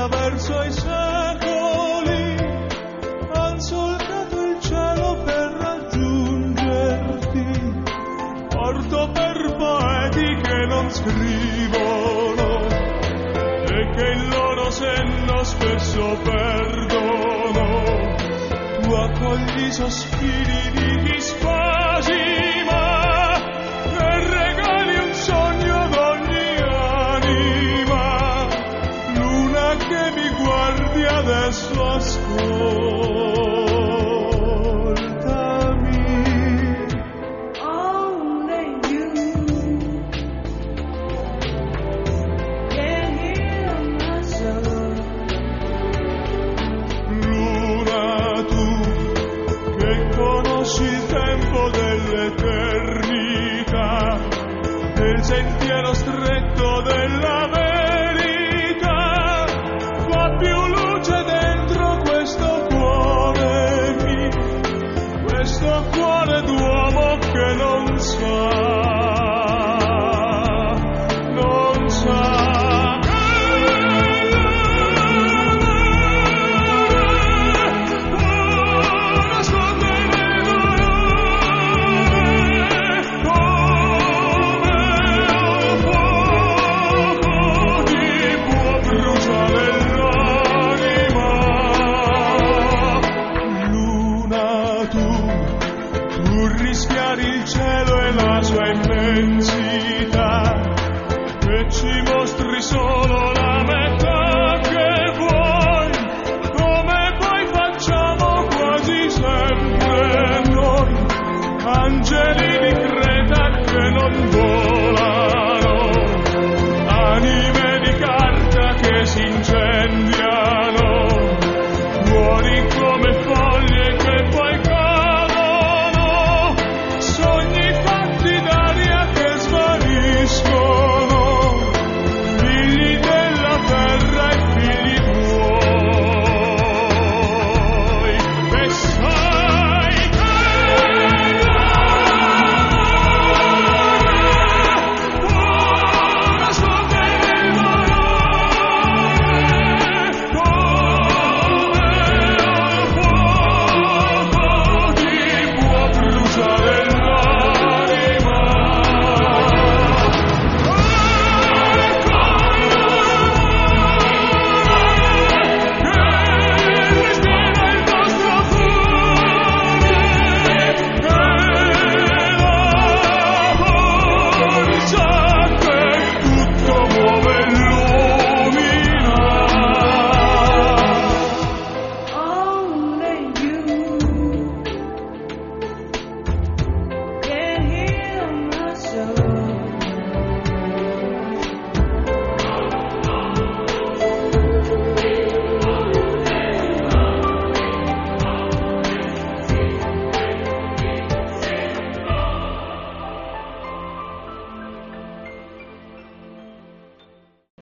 attraverso i secoli han solcato il cielo per raggiungerti. Porto per poeti che non scrivono e che il loro senno spesso perdono. Tu accogli i sospiri di chi spasima e regali un sogno ad ogni anima. Luna che mi guardi adesso, ascoltami. Only you can heal my soul. Luna, tu che conosci il tempo dell'eternità, del sentiero stretto della verità, fa più luce dentro questo cuore mio, questo cuore